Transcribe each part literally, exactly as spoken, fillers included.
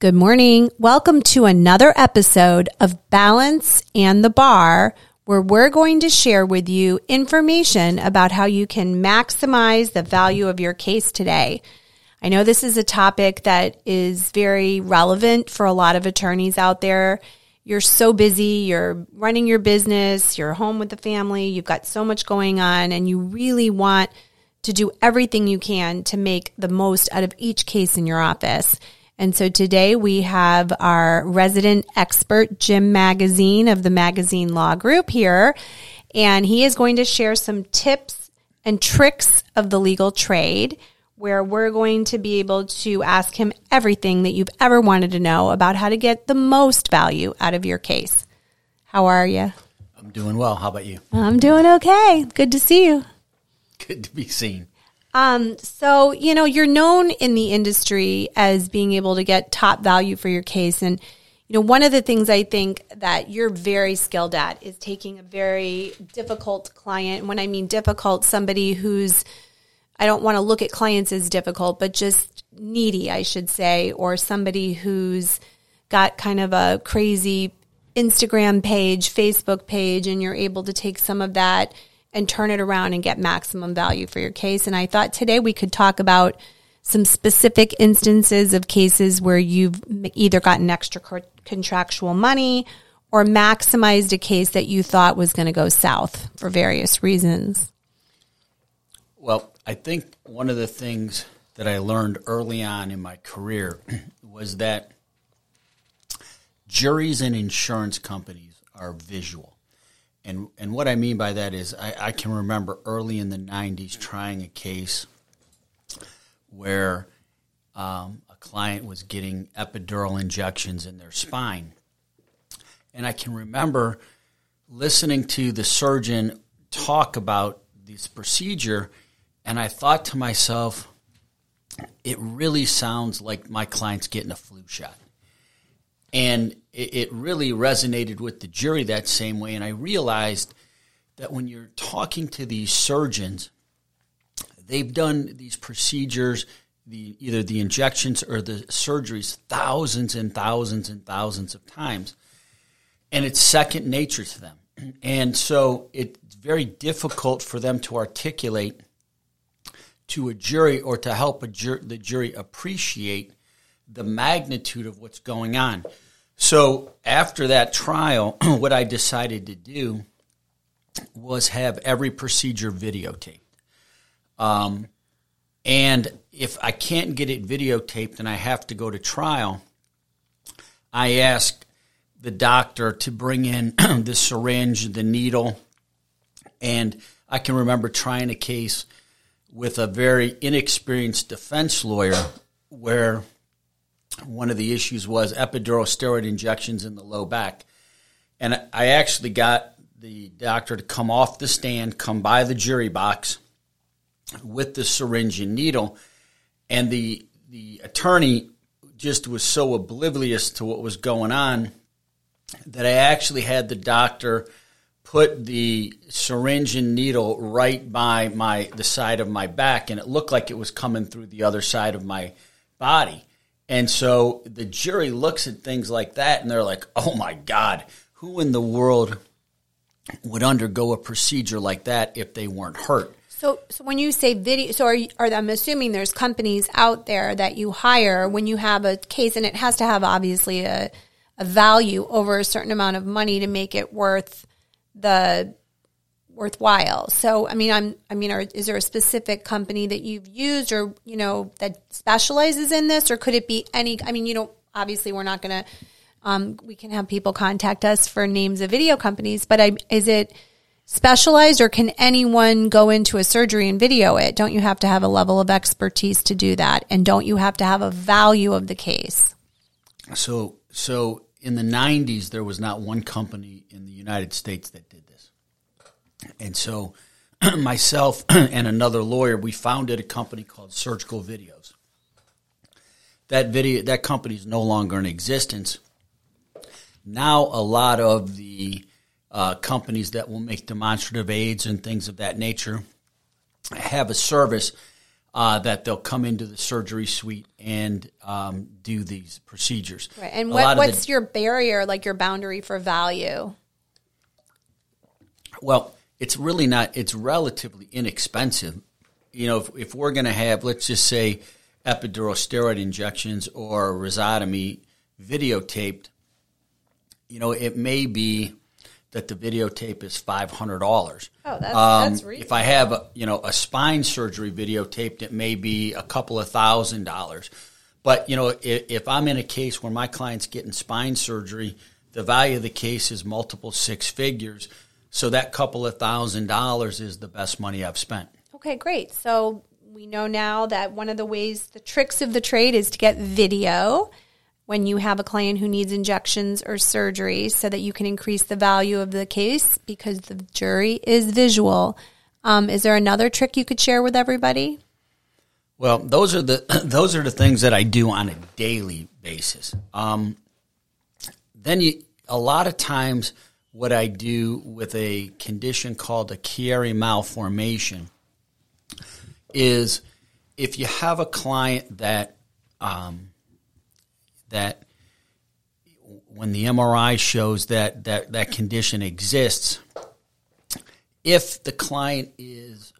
Good morning. Welcome to another episode of Balance and the Bar, where we're going to share with you information about how you can maximize the value of your case today. I know this is a topic that is very relevant for a lot of attorneys out there. You're so busy, you're running your business, you're home with the family, you've got so much going on, and you really want to do everything you can to make the most out of each case in your office. And so today we have our resident expert, Jim Magazine of the Magazine Law Group here, and he is going to share some tips and tricks of the legal trade, where we're going to be able to ask him everything that you've ever wanted to know about how to get the most value out of your case. How are you? I'm doing well. How about you? I'm doing okay. Good to see you. Good to be seen. Um, so, you know, you're known in the industry as being able to get top value for your case. And, you know, one of the things I think that you're very skilled at is taking a very difficult client. And when I mean difficult, somebody who's, I don't want to look at clients as difficult, but just needy, I should say, or somebody who's got kind of a crazy Instagram page, Facebook page, and you're able to take some of that and turn it around and get maximum value for your case. And I thought today we could talk about some specific instances of cases where you've either gotten extra contractual money or maximized a case that you thought was going to go south for various reasons. Well, I think one of the things that I learned early on in my career was that juries and insurance companies are visual. And and what I mean by that is I, I can remember early in the nineties trying a case where um, a client was getting epidural injections in their spine. And I can remember listening to the surgeon talk about this procedure, and I thought to myself, it really sounds like my client's getting a flu shot. And it really resonated with the jury that same way. And I realized that when you're talking to these surgeons, they've done these procedures, the either the injections or the surgeries, thousands and thousands and thousands of times. And it's second nature to them. And so it's very difficult for them to articulate to a jury or to help a jur- the jury appreciate the magnitude of what's going on. So after that trial, what I decided to do was have every procedure videotaped. Um, and if I can't get it videotaped and I have to go to trial, I asked the doctor to bring in the syringe, the needle, and I can remember trying a case with a very inexperienced defense lawyer where one of the issues was epidural steroid injections in the low back. And I actually got the doctor to come off the stand, come by the jury box with the syringe and needle. And the the attorney just was so oblivious to what was going on that I actually had the doctor put the syringe and needle right by my the side of my back, and it looked like it was coming through the other side of my body. And so the jury looks at things like that, and they're like, oh, my God, who in the world would undergo a procedure like that if they weren't hurt? So so when you say video, so are, you, are I'm assuming there's companies out there that you hire when you have a case, and it has to have obviously a, a value over a certain amount of money to make it worth the worthwhile. So, I mean, I'm, I mean, are, is there a specific company that you've used or, you know, that specializes in this, or could it be any, I mean, you know, obviously we're not going to, um, we can have people contact us for names of video companies, but I, is it specialized, or can anyone go into a surgery and video it? Don't you have to have a level of expertise to do that? And don't you have to have a value of the case? So, so in the nineties, there was not one company in the United States that did this. And so myself and another lawyer, we founded a company called Surgical Videos. That video, that company is no longer in existence. Now a lot of the uh, companies that will make demonstrative aids and things of that nature have a service. uh, that they'll come into the surgery suite and um, do these procedures. Right. And what, what's the, your barrier, like your boundary for value? Well, it's really not, it's relatively inexpensive. You know, if, if we're going to have, let's just say, epidural steroid injections or rhizotomy videotaped, you know, it may be that the videotape is five hundred dollars. Oh, that's, um, that's reasonable. If I have, a, you know, a spine surgery videotaped, it may be a couple of thousand dollars. But, you know, if, if I'm in a case where my client's getting spine surgery, the value of the case is multiple six figures. So that couple of thousand dollars is the best money I've spent. Okay, great. So we know now that one of the ways, the tricks of the trade is to get video when you have a client who needs injections or surgery so that you can increase the value of the case because the jury is visual. Um, is there another trick you could share with everybody? Well, those are the those are the things that I do on a daily basis. Um, then you, a lot of times what I do with a condition called a Chiari malformation is if you have a client that um, that when the M R I shows that, that that condition exists, if the client is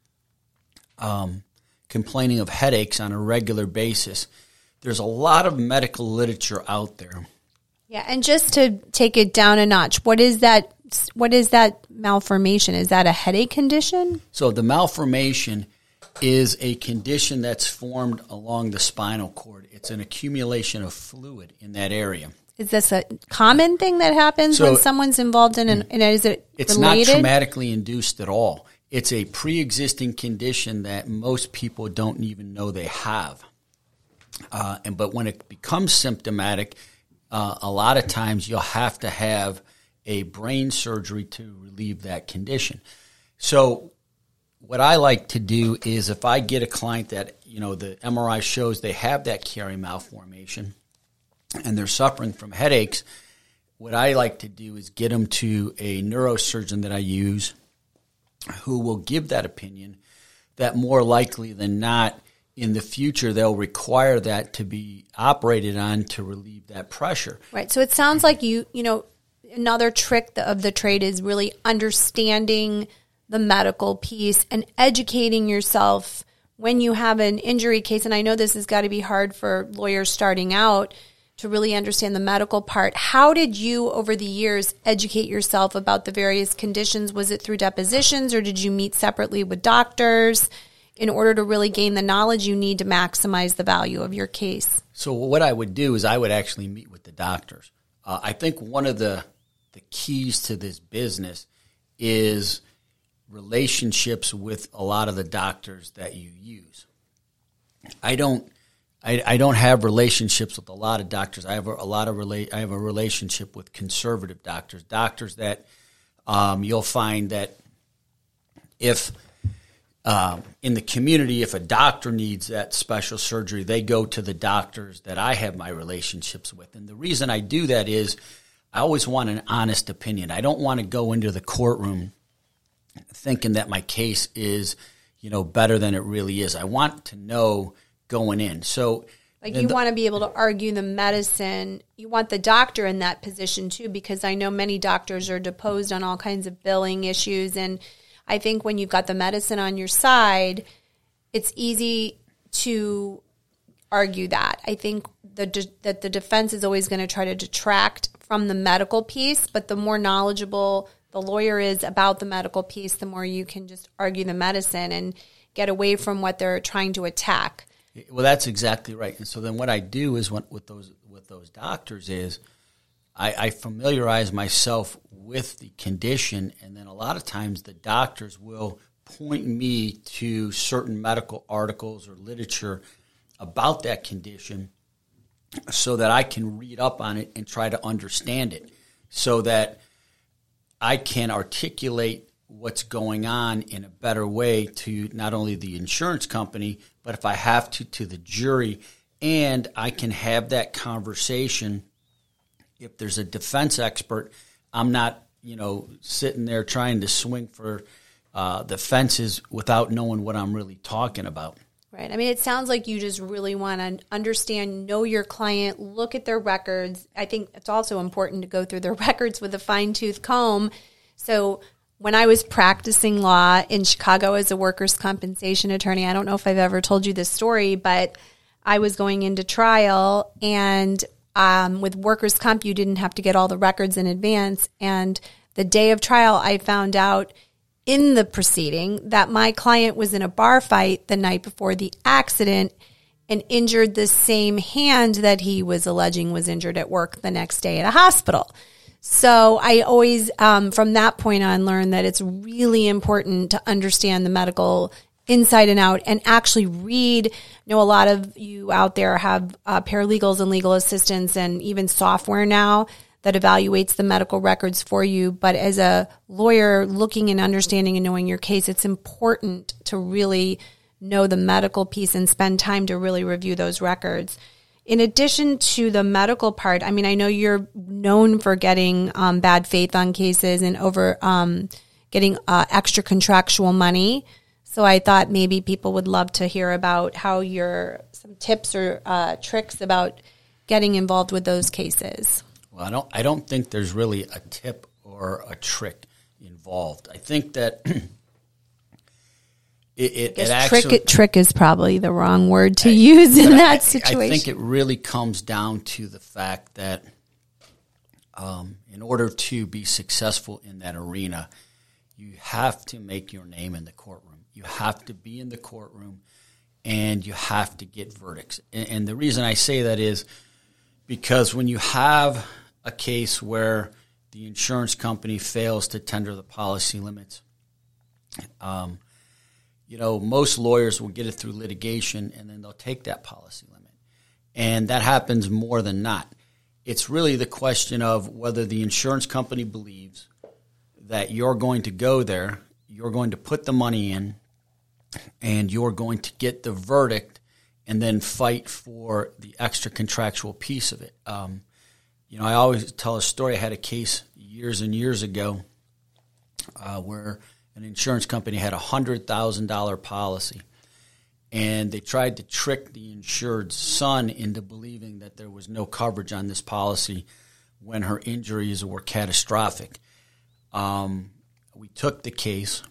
um, complaining of headaches on a regular basis, there's a lot of medical literature out there. Yeah, and just to take it down a notch, what is that? What is that malformation? Is that a headache condition? So the malformation is a condition that's formed along the spinal cord. It's an accumulation of fluid in that area. Is this a common thing that happens so when someone's involved in an, and is it It's related? Not traumatically induced at all. It's a pre-existing condition that most people don't even know they have. Uh, and but when it becomes symptomatic, uh, a lot of times you'll have to have a brain surgery to relieve that condition. So what I like to do is if I get a client that, you know, the M R I shows they have that Chiari malformation and they're suffering from headaches, what I like to do is get them to a neurosurgeon that I use who will give that opinion that more likely than not in the future they'll require that to be operated on to relieve that pressure. Right. So it sounds like you, you know, another trick of the trade is really understanding the medical piece and educating yourself when you have an injury case. And I know this has got to be hard for lawyers starting out to really understand the medical part. How did you, over the years, educate yourself about the various conditions? Was it through depositions or did you meet separately with doctors in order to really gain the knowledge you need to maximize the value of your case? So what I would do is I would actually meet with the doctors. Uh, I think one of the, the keys to this business is relationships with a lot of the doctors that you use. I don't, I, I don't have relationships with a lot of doctors. I have a, a lot of rela- I have a relationship with conservative doctors, doctors that um, you'll find that if um, in the community, if a doctor needs that special surgery, they go to the doctors that I have my relationships with. And the reason I do that is I always want an honest opinion. I don't want to go into the courtroom thinking that my case is, you know, better than it really is. I want to know going in. So like you the, want to be able to argue the medicine. You want the doctor in that position too, because I know many doctors are deposed on all kinds of billing issues. And I think when you've got the medicine on your side, it's easy to argue that. I think the de- that the defense is always going to try to detract from the medical piece, but the more knowledgeable the lawyer is about the medical piece, the more you can just argue the medicine and get away from what they're trying to attack. Well, that's exactly right. And so then what I do is when, with those with those doctors is I, I familiarize myself with the condition, and then a lot of times the doctors will point me to certain medical articles or literature about that condition so that I can read up on it and try to understand it so that I can articulate what's going on in a better way to not only the insurance company, but if I have to, to the jury, and I can have that conversation. If there's a defense expert, I'm not, you know, sitting there trying to swing for uh, the fences without knowing what I'm really talking about. Right. I mean, it sounds like you just really want to understand, know your client, look at their records. I think it's also important to go through their records with a fine-tooth comb. So when I was practicing law in Chicago as a workers' compensation attorney, I don't know if I've ever told you this story, but I was going into trial, and um, with workers' comp, you didn't have to get all the records in advance. And the day of trial, I found out in the proceeding that my client was in a bar fight the night before the accident and injured the same hand that he was alleging was injured at work the next day at a hospital. So I always, um, from that point on, learned that it's really important to understand the medical inside and out and actually read. I know a lot of you out there have uh, paralegals and legal assistants and even software now that evaluates the medical records for you. But as a lawyer looking and understanding and knowing your case, it's important to really know the medical piece and spend time to really review those records. In addition to the medical part, I mean, I know you're known for getting um, bad faith on cases and over um, getting uh, extra contractual money. So I thought maybe people would love to hear about how your some tips or uh, tricks about getting involved with those cases. Well, I don't. I don't think there's really a tip or a trick involved. I think that it, it, it actually trick. Trick is probably the wrong word to I, use in that I, situation. I think it really comes down to the fact that, um, in order to be successful in that arena, you have to make your name in the courtroom. You have to be in the courtroom, and you have to get verdicts. And, and the reason I say that is because when you have a case where the insurance company fails to tender the policy limits, um, you know, most lawyers will get it through litigation, and then they'll take that policy limit. And that happens more than not. It's really the question of whether the insurance company believes that you're going to go there, you're going to put the money in, and you're going to get the verdict and then fight for the extra contractual piece of it. Um, you know, I always tell a story. I had a case years and years ago uh, where an insurance company had a one hundred thousand dollars policy, and they tried to trick the insured's son into believing that there was no coverage on this policy when her injuries were catastrophic. Um, we took the case,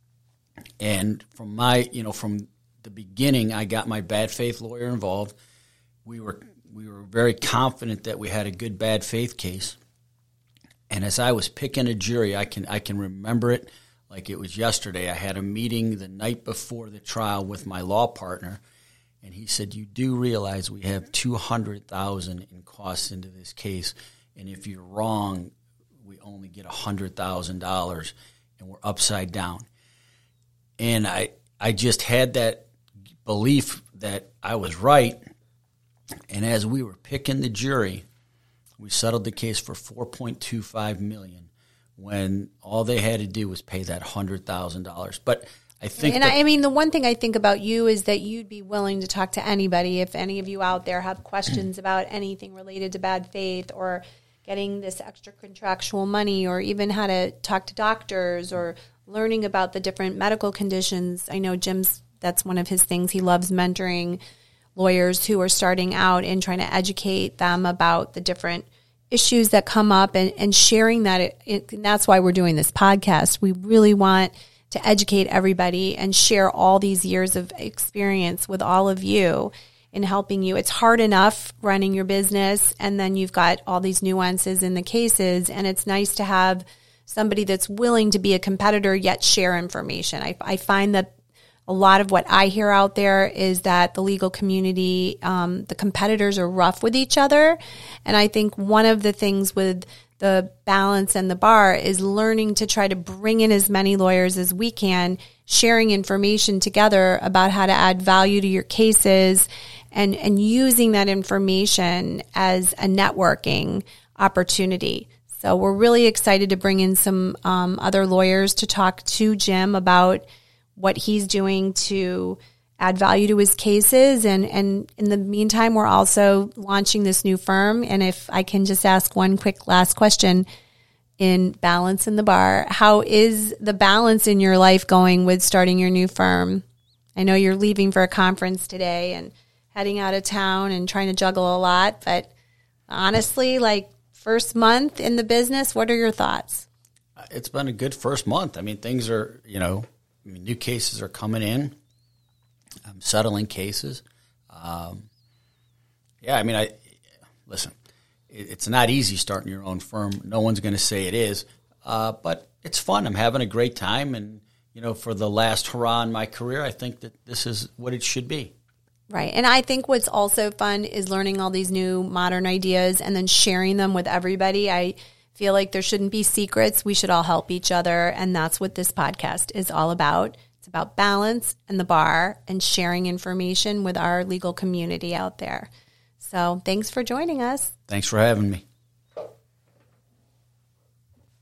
and from my, you know, from the beginning, I got my bad faith lawyer involved. We were we were very confident that we had a good bad faith case. And as I was picking a jury, I can I can remember it like it was yesterday. I had a meeting the night before the trial with my law partner, and he said, "You do realize we have two hundred thousand dollars in costs into this case, and if you're wrong, we only get one hundred thousand dollars, and we're upside down." And I I just had that belief that I was right. And as we were picking the jury, we settled the case for four point two five million dollars when all they had to do was pay that one hundred thousand dollars. But I think And I mean, the one thing I think about you is that you'd be willing to talk to anybody. If any of you out there have questions about anything related to bad faith or getting this extra contractual money, or even how to talk to doctors, or learning about the different medical conditions. I know Jim's, that's one of his things. He loves mentoring lawyers who are starting out and trying to educate them about the different issues that come up, and, and sharing that. It, it, and that's why we're doing this podcast. We really want to educate everybody and share all these years of experience with all of you in helping you. It's hard enough running your business, and then you've got all these nuances in the cases, and it's nice to have somebody that's willing to be a competitor yet share information. I, I find that a lot of what I hear out there is that the legal community, um, the competitors are rough with each other. And I think one of the things with the balance and the bar is learning to try to bring in as many lawyers as we can, sharing information together about how to add value to your cases, and, and using that information as a networking opportunity. So we're really excited to bring in some um, other lawyers to talk to Jim about what he's doing to add value to his cases. And, and in the meantime, we're also launching this new firm. And if I can just ask one quick last question, in Balance in the Bar, how is the balance in your life going with starting your new firm I know you're leaving for a conference today and heading out of town and trying to juggle a lot, but honestly, like first month in the business, what are your thoughts? It's been a good first month. I mean, things are, you know, I mean, new cases are coming in. I'm settling cases. Um, yeah, I mean, I listen, it, it's not easy starting your own firm. No one's going to say it is, uh, but it's fun. I'm having a great time. And, you know, for the last hurrah in my career, I think that this is what it should be. Right. And I think what's also fun is learning all these new modern ideas and then sharing them with everybody. I feel like there shouldn't be secrets. We should all help each other. And that's what this podcast is all about. It's about balance and the bar and sharing information with our legal community out there. So thanks for joining us. Thanks for having me.